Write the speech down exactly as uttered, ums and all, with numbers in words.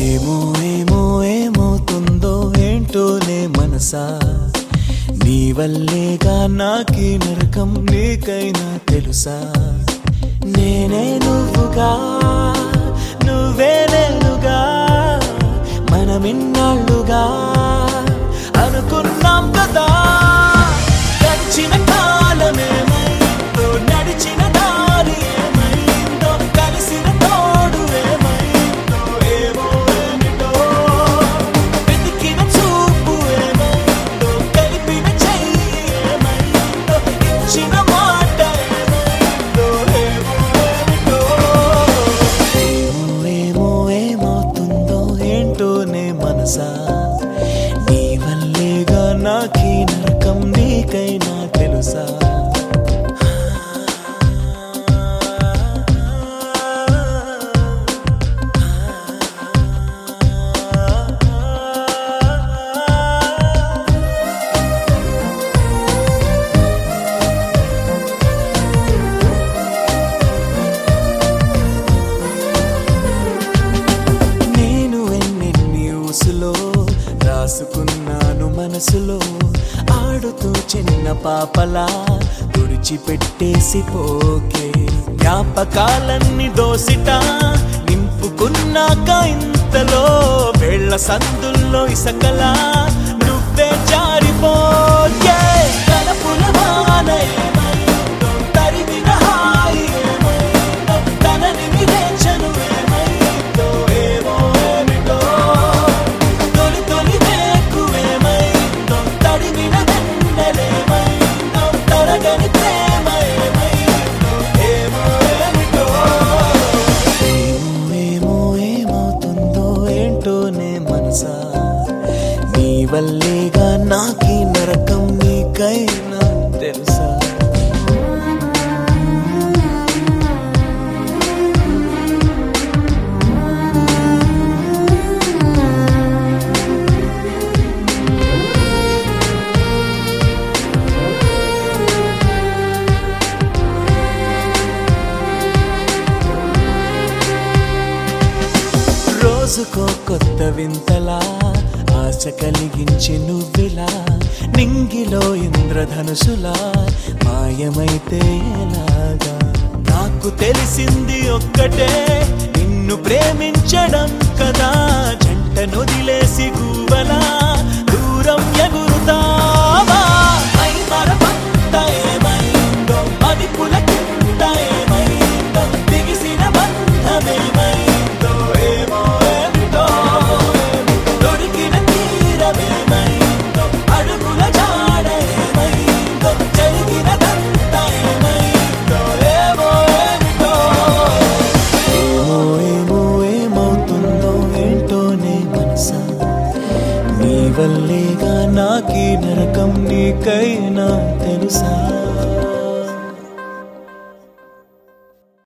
ఏమో ఏమో ఏమవుతుందో ఏంటోనే మనసా, నీ వల్లేగా నాకీ నరకం నీకైనా తెలుసా. నేనే నువ్వుగా నువ్వే నేనుగా మనమిన్నాళ్ళుగా అనుకున్నాం కదా. గడిచిన కాలమేమైందో, నడిచిన దారి ఏమైందో, కలిసిన తోడు ఏమైందో, ఏమో ఏమిటో వెతికిన చూపు ఏమైందో, కలిపిన చెయ్యి ఏమైందో, ఇచ్చిన మాట ఏమైందో, ఏమో ఏమిటో. ఏమో ఏమో ఏమవుతుందో ఏంటోనే మనసా, నీ వల్లేగా నాకీ నరకం నీకైనా తెలుసా. నేను ఎన్నెన్ని ఊసులో రాసుకున్నాను మనసులో, ఆడుతూ చిన్న పాపలా తుడిచిపెట్టేసి పోకే. జ్ఞాపకాలన్నీ దోసిట నింపుకున్నాక ఇంతలో వేళ్ల సందుల్లో ఇసకలా నువ్వే జారిపోకే. తలపుల వాన ఏమైందో, తరిమిన హాయి ఏమైందో, తనని విరేచను ఏమైందో, ఏమో ఏమిటో తొలి తొలి వేకు ఏమైందో, తడిమిన వెన్నెలేమైందో, తరగని ప్రేమ ఏమైందో, ఏమో ఏమిటో. ఏమో ఏమో ఏమవుతుందో ఏంటోనే మనసా, నీ వల్లేగా నాకీ నరకం నీకైనా తెలుసా. రోజుకో కొత్త వింతలా ఆశ కలిగించి నువ్విలా నింగిలో ఇంద్రధనుసులా మాయమైతే ఎలాగా. నాకు తెలిసింది ఒక్కటే, నిన్ను ప్రేమించడం కదా. జంట నొదిలేసి గువ్వలా దూరం ఎగురుతావా. మై మరపంత ఏమైందో, మదిపుల కింద ఏమైందో, బిగిసిన బంధమేమైందో, ఏమో ఏమిటో దొరికిన తీరమేమైందో, అడుగుల జాడ ఏమైందో, జరిగినదంత ఏమైందో, ఏమో ఏమిటో. ఏమో ఏమో ఏమవుతుందో ఏంటోనే మనసా, నీ వల్లేగా నాకీ నరకం నీకైనా తెలుసా.